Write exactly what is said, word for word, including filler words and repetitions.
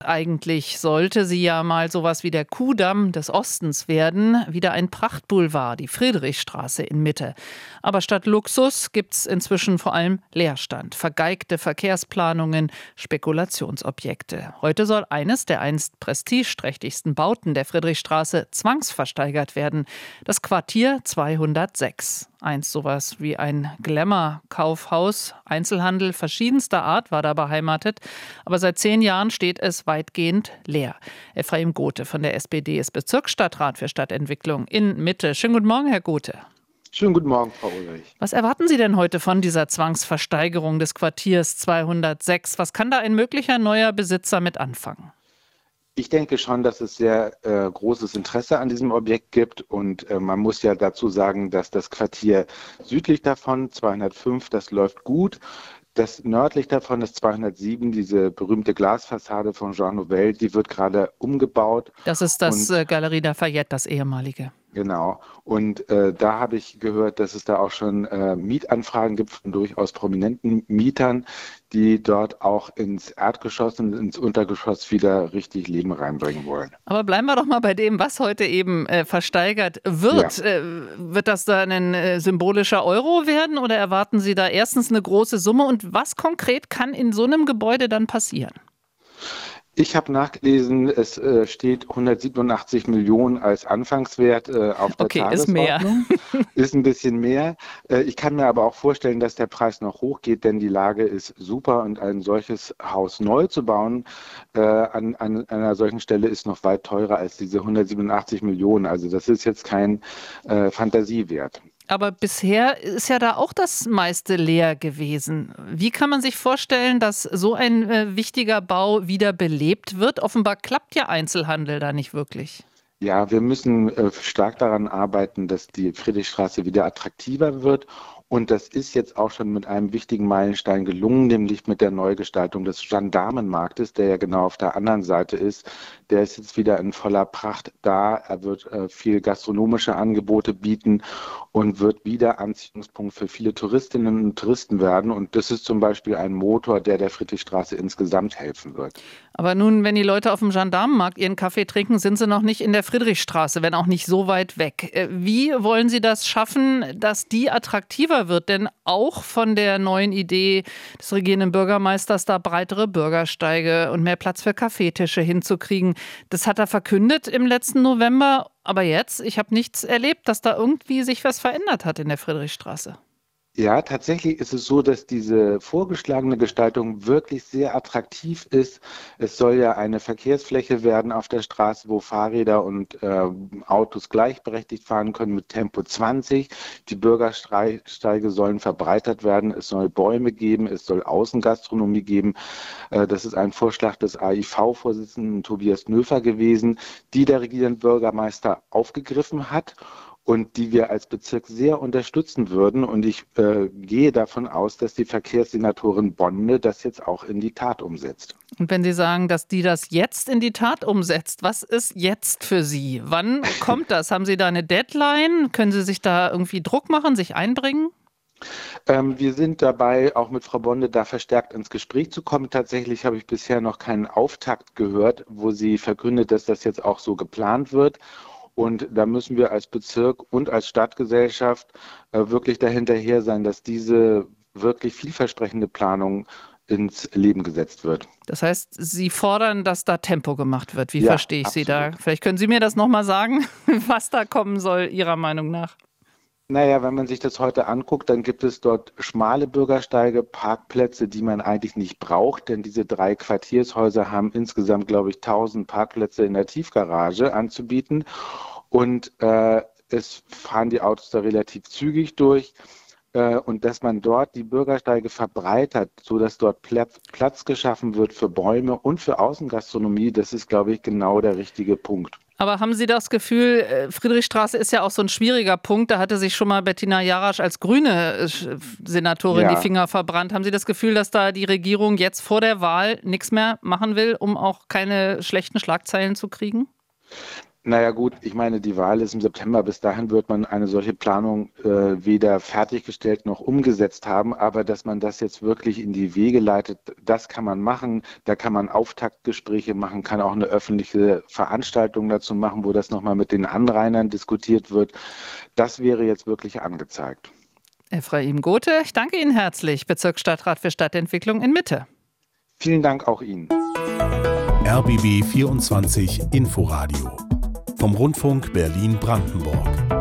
Eigentlich sollte sie ja mal sowas wie der Kuhdamm des Ostens werden, wieder ein Prachtboulevard, die Friedrichstraße in Mitte. Aber statt Luxus gibt's inzwischen vor allem Leerstand, vergeigte Verkehrsplanungen, Spekulationsobjekte. Heute soll eines der einst prestigeträchtigsten Bauten der Friedrichstraße zwangsversteigert werden, das Quartier zweihundertsechs. Einst sowas wie ein Glamour-Kaufhaus, Einzelhandel verschiedenster Art war da beheimatet, aber seit zehn Jahren steht es weitgehend leer. Ephraim Gothe von der S P D ist Bezirksstadtrat für Stadtentwicklung in Mitte. Schönen guten Morgen, Herr Gothe. Schönen guten Morgen, Frau Ulrich. Was erwarten Sie denn heute von dieser Zwangsversteigerung des Quartiers zweihundertsechs? Was kann da ein möglicher neuer Besitzer mit anfangen? Ich denke schon, dass es sehr äh, großes Interesse an diesem Objekt gibt und äh, man muss ja dazu sagen, dass das Quartier südlich davon, zweihundertfünf, das läuft gut. Das nördlich davon, das zweihundertsieben, diese berühmte Glasfassade von Jean Nouvel, die wird gerade umgebaut. Das ist das und, Galerie Lafayette, das ehemalige. Genau. Und äh, da habe ich gehört, dass es da auch schon äh, Mietanfragen gibt von durchaus prominenten Mietern, die dort auch ins Erdgeschoss und ins Untergeschoss wieder richtig Leben reinbringen wollen. Aber bleiben wir doch mal bei dem, was heute eben äh, versteigert wird. Ja. Äh, wird das da ein äh, symbolischer Euro werden oder erwarten Sie da erstens eine große Summe und was konkret kann in so einem Gebäude dann passieren? Ich habe nachgelesen, es äh, steht hundertsiebenundachtzig Millionen als Anfangswert äh, auf der okay, Tagesordnung. Ist mehr. Ist ein bisschen mehr. Äh, ich kann mir aber auch vorstellen, dass der Preis noch hochgeht, denn die Lage ist super und ein solches Haus neu zu bauen äh, an, an einer solchen Stelle ist noch weit teurer als diese hundertsiebenundachtzig Millionen. Also das ist jetzt kein äh, Fantasiewert. Aber bisher ist ja da auch das meiste leer gewesen. Wie kann man sich vorstellen, dass so ein äh, wichtiger Bau wieder belebt wird? Offenbar klappt ja Einzelhandel da nicht wirklich. Ja, wir müssen äh, stark daran arbeiten, dass die Friedrichstraße wieder attraktiver wird. Und das ist jetzt auch schon mit einem wichtigen Meilenstein gelungen, nämlich mit der Neugestaltung des Gendarmenmarktes, der ja genau auf der anderen Seite ist. Der ist jetzt wieder in voller Pracht da. Er wird äh, viel gastronomische Angebote bieten und wird wieder Anziehungspunkt für viele Touristinnen und Touristen werden. Und das ist zum Beispiel ein Motor, der der Friedrichstraße insgesamt helfen wird. Aber nun, wenn die Leute auf dem Gendarmenmarkt ihren Kaffee trinken, sind sie noch nicht in der Friedrichstraße, wenn auch nicht so weit weg. Wie wollen Sie das schaffen, dass die attraktiver wird? Denn auch von der neuen Idee des regierenden Bürgermeisters, da breitere Bürgersteige und mehr Platz für Kaffeetische hinzukriegen. Das hat er verkündet im letzten November. Aber jetzt, ich habe nichts erlebt, dass da irgendwie sich was verändert hat in der Friedrichstraße. Ja, tatsächlich ist es so, dass diese vorgeschlagene Gestaltung wirklich sehr attraktiv ist. Es soll ja eine Verkehrsfläche werden auf der Straße, wo Fahrräder und äh, Autos gleichberechtigt fahren können mit Tempo zwanzig. Die Bürgersteige sollen verbreitert werden. Es soll Bäume geben, es soll Außengastronomie geben. Äh, das ist ein Vorschlag des A I V-Vorsitzenden Tobias Nöfer gewesen, die der regierende Bürgermeister aufgegriffen hat und die wir als Bezirk sehr unterstützen würden. Und ich äh, gehe davon aus, dass die Verkehrssenatorin Bonde das jetzt auch in die Tat umsetzt. Und wenn Sie sagen, dass die das jetzt in die Tat umsetzt, was ist jetzt für Sie? Wann kommt das? Haben Sie da eine Deadline? Können Sie sich da irgendwie Druck machen, sich einbringen? Ähm, wir sind dabei, auch mit Frau Bonde da verstärkt ins Gespräch zu kommen. Tatsächlich habe ich bisher noch keinen Auftakt gehört, wo sie verkündet, dass das jetzt auch so geplant wird. Und da müssen wir als Bezirk und als Stadtgesellschaft äh, wirklich dahinterher sein, dass diese wirklich vielversprechende Planung ins Leben gesetzt wird. Das heißt, Sie fordern, dass da Tempo gemacht wird. Wie ja, verstehe ich absolut. Sie da? Vielleicht können Sie mir das nochmal sagen, was da kommen soll, Ihrer Meinung nach. Naja, wenn man sich das heute anguckt, dann gibt es dort schmale Bürgersteige, Parkplätze, die man eigentlich nicht braucht, denn diese drei Quartiershäuser haben insgesamt, glaube ich, tausend Parkplätze in der Tiefgarage anzubieten und äh, es fahren die Autos da relativ zügig durch. Und dass man dort die Bürgersteige verbreitert, sodass dort Platz geschaffen wird für Bäume und für Außengastronomie, das ist, glaube ich, genau der richtige Punkt. Aber haben Sie das Gefühl, Friedrichstraße ist ja auch so ein schwieriger Punkt, da hatte sich schon mal Bettina Jarasch als grüne Senatorin ja. die Finger verbrannt. Haben Sie das Gefühl, dass da die Regierung jetzt vor der Wahl nichts mehr machen will, um auch keine schlechten Schlagzeilen zu kriegen? Naja gut, ich meine, die Wahl ist im September. Bis dahin wird man eine solche Planung äh, weder fertiggestellt noch umgesetzt haben. Aber dass man das jetzt wirklich in die Wege leitet, das kann man machen. Da kann man Auftaktgespräche machen, kann auch eine öffentliche Veranstaltung dazu machen, wo das nochmal mit den Anrainern diskutiert wird. Das wäre jetzt wirklich angezeigt. Ephraim Gothe, ich danke Ihnen herzlich, Bezirksstadtrat für Stadtentwicklung in Mitte. Vielen Dank auch Ihnen. R B B vierundzwanzig Inforadio vom Rundfunk Berlin-Brandenburg.